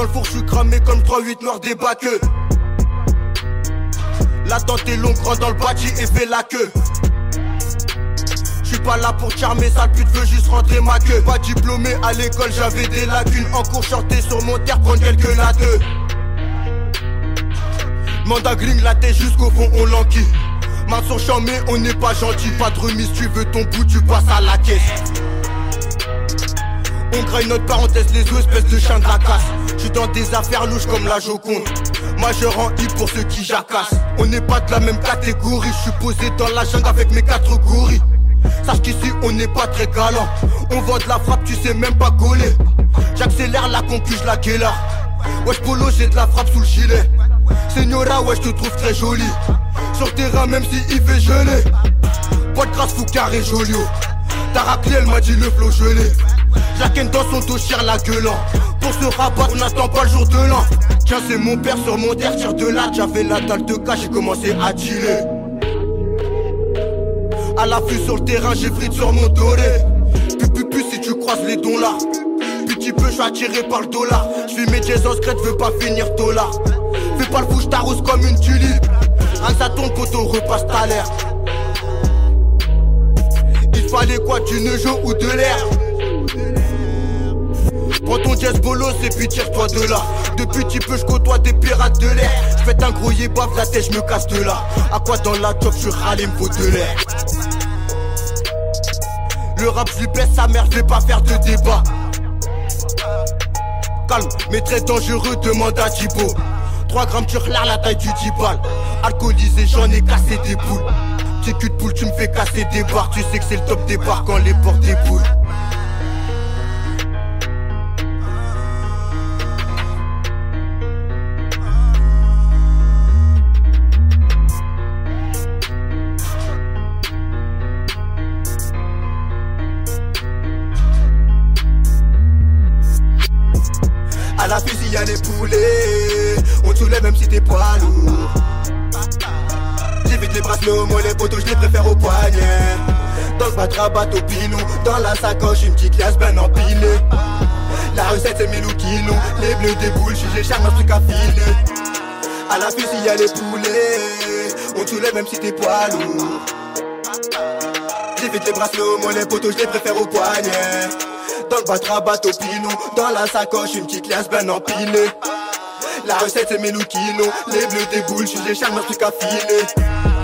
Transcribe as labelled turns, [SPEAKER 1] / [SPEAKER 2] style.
[SPEAKER 1] le four, j'suis cramé comme 3-8 noirs des baqueux. L'attente est longue, rentre dans le bâti et fais la queue. J'suis pas là pour charmer, sale pute, veux juste rentrer ma queue. Pas diplômé à l'école, j'avais des lacunes. En cours, sortais sur mon terre, prendre quelques latteux. Manda gling la tête jusqu'au fond, on l'enquille. Maçon chamé, on n'est pas gentil. Pas de remise, tu veux ton bout, tu passes à la caisse. On graille notre parenthèse, les os, espèce de chien de la casse. J'suis dans des affaires louches comme la Joconde. Majeur en hip pour ceux qui jacassent. On n'est pas de la même catégorie. J'suis posé dans la jungle avec mes 4 gorilles. Sache qu'ici on n'est pas très galant. On vend de la frappe, tu sais même pas gauler. J'accélère la concu, la guéla. Wesh polo, j'ai de la frappe sous le gilet. Señora, ouais, je te trouve très jolie. Sur le terrain, même si il fait geler. Pas de grâce, fou carré jolio. T'as raclé, elle m'a dit le flow gelé. Jacqueline dans son dos, chire la gueulant. Pour se rabattre, on n'attend pas le jour de l'an. Tiens, c'est mon père sur mon terre, tire de là. J'avais la dalle de cas, j'ai commencé à chiller. À l'affût sur le terrain, j'ai frite sur mon doré. Pu, si tu croises les dons là. Petit peu, j'suis attiré par le dollar. J'fais mes jazz en secrète, veux pas finir dollar. Fais pas le fou, j't'arrose comme une tulipe. Rien que ça tourne, poteau, repasse ta l'air. Il fallait quoi, du nejo ou de l'air? Prends ton jazz bolos et puis tire-toi de là. Depuis petit peu, j'côtoie des pirates de l'air. J'fais un gros yébaf, la tête, j'me casse de là. À quoi dans la job, j'suis râlé, m'faut de l'air. Le rap, j'lui baisse sa mère, j'vais pas faire de débat. Calme, mais très dangereux, demande à Thibaut. 3 grammes, tu relars la taille du 10 balles. Alcoolisé, j'en ai cassé des boules. Petit cul de poule, tu me fais casser des barres. Tu sais que c'est le top des bars quand les portes déboulent.
[SPEAKER 2] À la fusille y'a les poulets. On te soulève même si t'es pas lourd. J'évite les bracelets au mollet, poteau, je les préfère au poignet. Dans le batrabat au pilou, dans la sacoche une petite liasse ben empilée. La recette c'est 1000 kilos, les bleus déboulent, j'ai charme un truc à filer. À la fusille y'a les poulets. On te soulève même si t'es pas lourd. J'évite les bracelets au mollet, poteau, je les préfère au poignet. Dans le batrabat au pilou, dans la sacoche une petite liasse ben empilée. La recette c'est 1000 kilos, les bleus déboulent, j'ai charme un truc à filer.